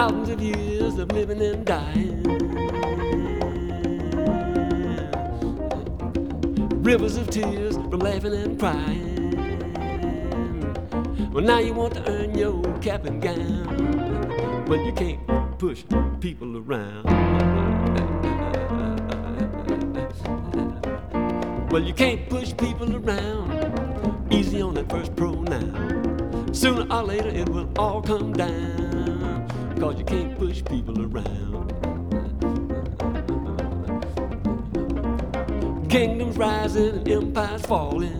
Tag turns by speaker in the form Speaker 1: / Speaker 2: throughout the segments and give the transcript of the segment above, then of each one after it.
Speaker 1: thousands of years of living and dying, rivers of tears from laughing and crying. Well, now you want to earn your cap and gown, but you can't push people around. Well, you can't push people around. Easy on that first pronoun. Sooner or later it will all come down, 'cause you can't push people around. Kingdoms rising and empires falling,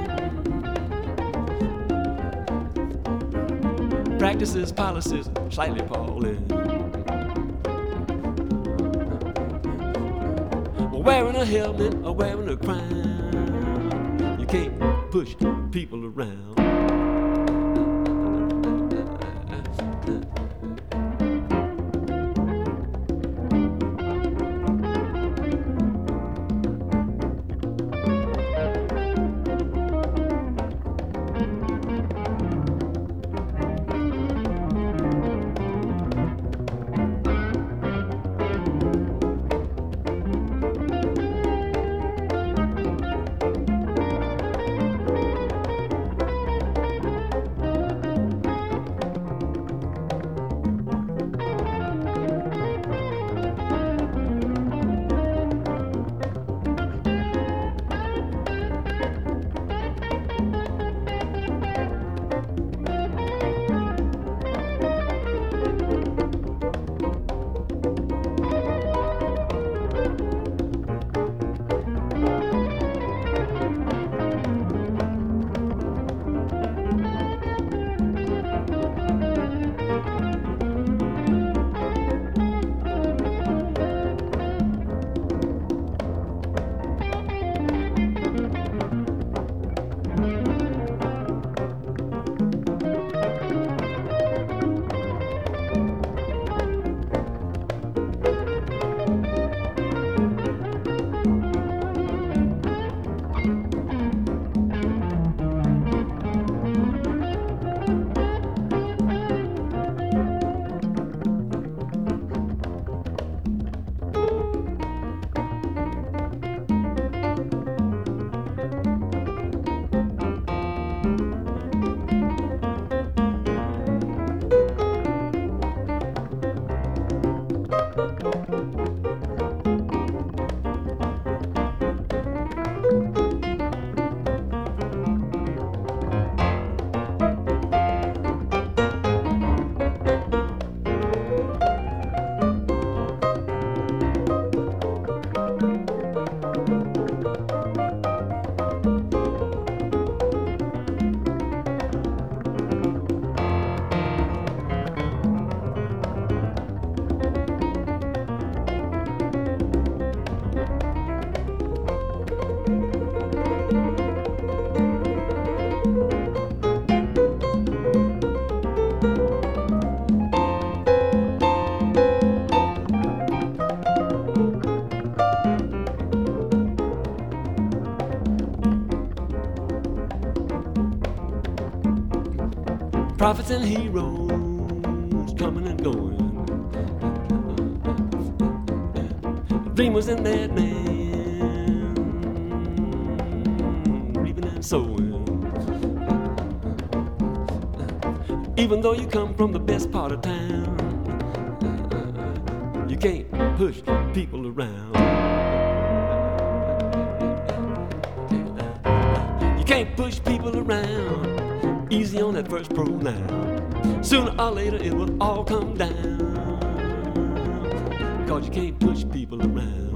Speaker 1: practices, policies slightly appalling. Wearing a helmet or wearing a crown, you can't push people around. Prophets and heroes coming and going, dreamers and madmen, reaping and sowing. Even though you come from the best part of town, you can't push people around. You can't push people around. Easy on that first pronoun. Sooner or later it will all come down, 'cause you can't push people around.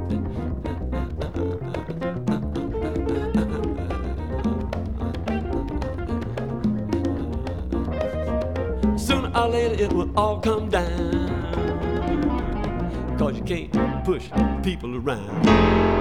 Speaker 1: Sooner or later it will all come down, 'cause you can't push people around.